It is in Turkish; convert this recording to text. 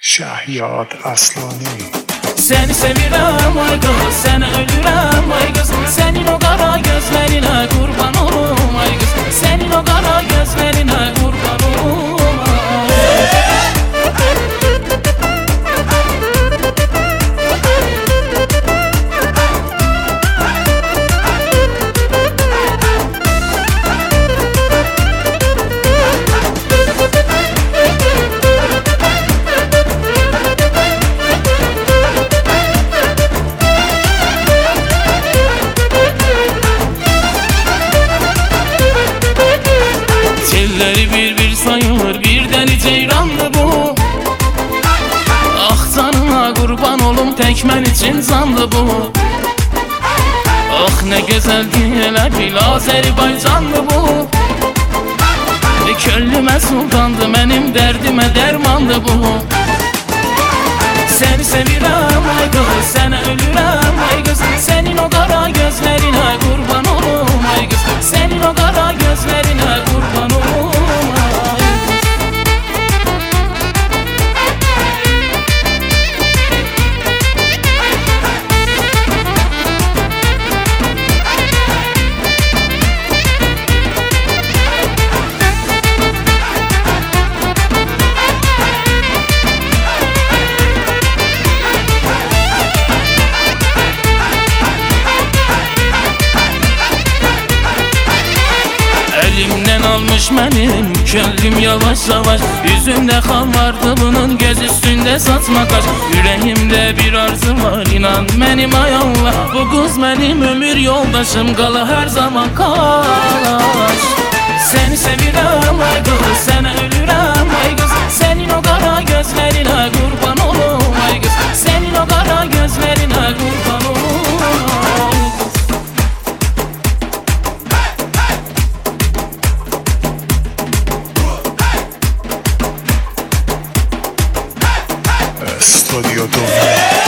Şəhyad Əslani. Seni sevirəm ay qız, sənə ölürəm ay qız. Sənin o qara gözlərinə qurban olum ay qız. Sənin o qara gözlərinə qurban olum ay. Telleri bir sayılır, bir deli ceyrandı bu. Ah canına kurban olum, tek mən için zandı bu. Ah ne güzeldi, hele bil Azerbaycandı bu. Könlüme sultandı, benim derdime dermandı bu. Seni sevirəm ay qız, sənə ölürəm ay qız. Senin o qara gözlerine kurban olum ay qız. Senin o qara gözlerine kurban olum ay qız. Elimden almış benim könlüm yavaş yavaş. Yüzümde kan vardı bunun, göz üstünde satma kaş. Yüreğimde bir arzu var, inan benim ay Allah. Bu kız benim ömür yoldaşım, kala her zaman kaş. Seni sevirəm ay kız, sənə ölürəm ay kız. Senin o qara gözlerine kurban olum ay kız. Senin o qara gözlerine kurban olum ay kız. Studio Dome.